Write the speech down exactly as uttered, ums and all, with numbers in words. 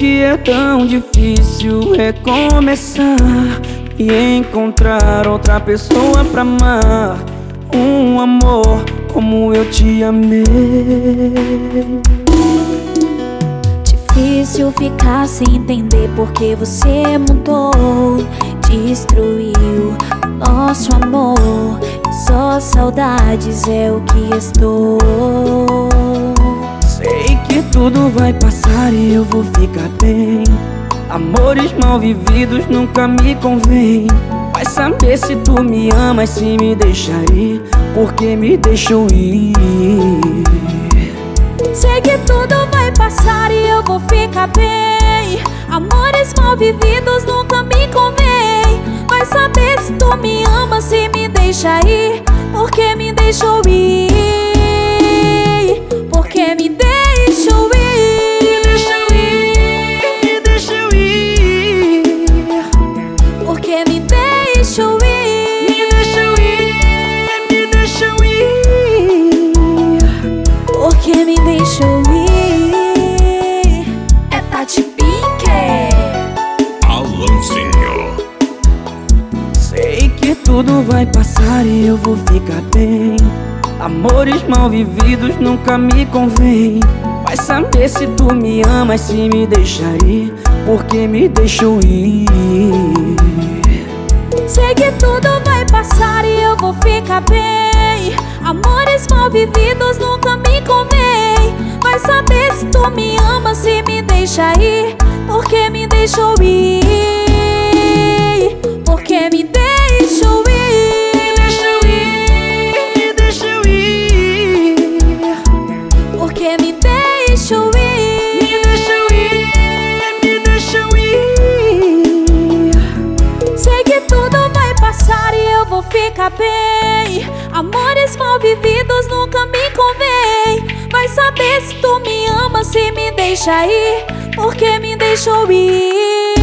que é tão difícil recomeçar e encontrar outra pessoa pra amar, um amor como eu te amei. Difícil ficar sem entender porque você mudou, destruiu nosso amor. Só saudades é o que restou. Sei que tudo vai passar e eu vou ficar bem. Amores mal vividos nunca me convém. Vai saber se tu me amas, se me deixa ir, porque me deixou ir. Sei que tudo vai passar e eu vou ficar bem. Amores mal vividos nunca me convém. Vai saber se tu me ama, se me deixa ir, porque me deixou ir. Porque me deixou ir. Me deixou ir, me deixou ir. Porque me deixou ir. Me deixou ir, me deixou ir. Porque me deixou ir. É Tati Pinker. Alanzinho. Sei que tudo vai passar e eu vou ficar bem. Amores mal vividos nunca me convém. Vai saber se tu me amas, se me deixa ir, porque me deixou ir. Sei que tudo vai passar e eu vou ficar bem. Amores mal vividos nunca me convém. Vai saber se tu me ama, se me deixa ir, porque me deixou ir. Porque me deixou ir. Me deixou ir, me deixou ir. Porque me deixou ir. Me deixou ir, me deixou ir. Sei que tudo vai passar e eu vou ficar bem. Amores mal vividos nunca me convém. Vai saber se tu me ama, se me deixa ir, porque me deixou ir.